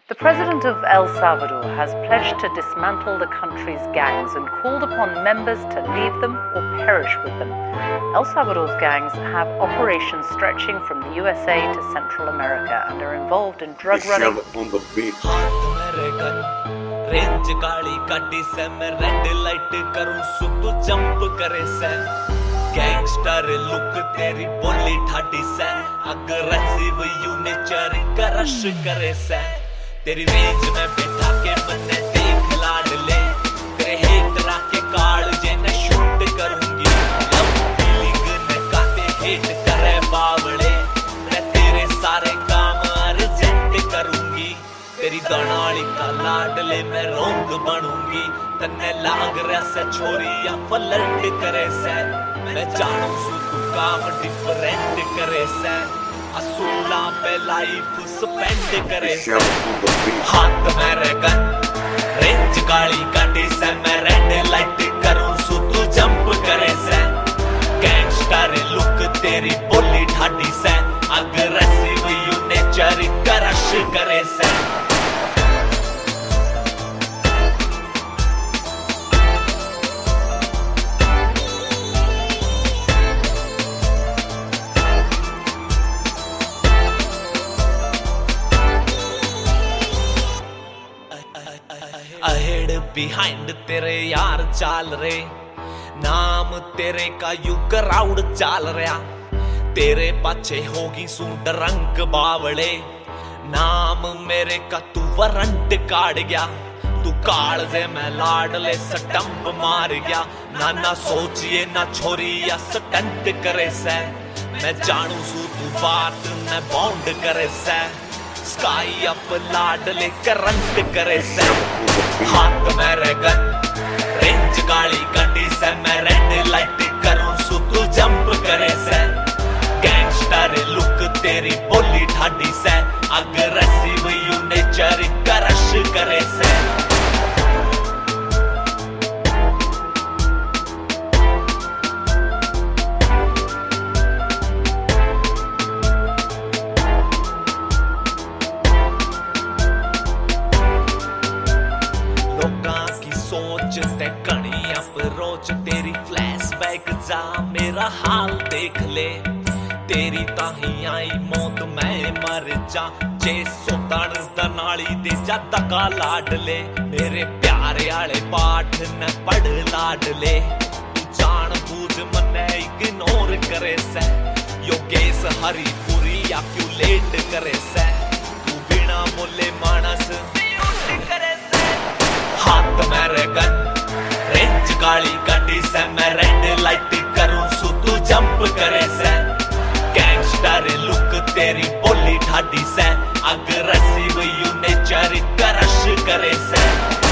The president of El Salvador has pledged to dismantle the country's gangs and called upon members to leave them or perish with them. El Salvador's gangs have operations stretching from the USA to Central America and are involved in drug running. On the beat. रेंज गाड़ी काटी से मैं red light करूं सो तू jump करे से gangster look तेरी बोली ठाटी से अग्रेसिव यू नेचर क्रश करे से तेरी रेंज में बिठा के मन्ने देख लाड ले तेरे हेटरा के काल जे ने शूट करूंगी लव फीलिंग ने काटे हेट करे बावले मैं तेरे सारे काम अर्जेंट करूंगी तेरी दनाली का लाडले मैं रोंग बनूंगी तन्ने लाग रहा से छोरी या फ्लर्ट करे से मैं जानू सु तू काम डिफरेंट करे से असूला पे लाइफ स्पेंड करे से हाथ में रगन रेंज गाड़ी काटी से मैं रेड लाइट करूं सु तू जंप करे से गैंगस्टर लुक तेरी बोली ठाटी से अग्रेसिव यू नेचर क्रश करे से अहेड बिहाइंड तेरे यार चाल रे नाम तेरे का यू क्राउड चाल रहा तेरे पाछे होगी सूट रंग बावले नाम मेरे का तू वारंट काट गया तू काल से मैं लाडले स्टंप मार गया ना सोचिए ना छोरी या स्टंट करे से मैं जानू सू तू बात न बाउंड करे से स्काई अप लाडले करंट करे से हाथ में रगन रेंज गाड़ी काटी से मैं रेड लाइट करूं सु तू जंप करे से गैंगस्टर लुक तेरी बोली ठाडी से अग्रेसिव यू नेचर क्रश करे से सोच ते कणी अप्रोच तेरी फ्लैशबैक जा मेरा हाल देख ले तेरी ताही आई मौत मैं मर जा जे सोतण दनाली दे जा तका लाड ले मेरे प्यारे आले पाठ न पढ़ लाड ले तू जान बूझ मने इग्नोर करे से योगेश हरी पूरी या क्यों लेट करे से तू बिना बोले मानस करे से हाथ में रगन रेंज गाड़ी काटी से मैं रेड लाइट करूं सु तू जंप करे से गैंगस्टर लुक तेरी बोली ठाडी से अग्रेसिव यू नेचर क्रश करे से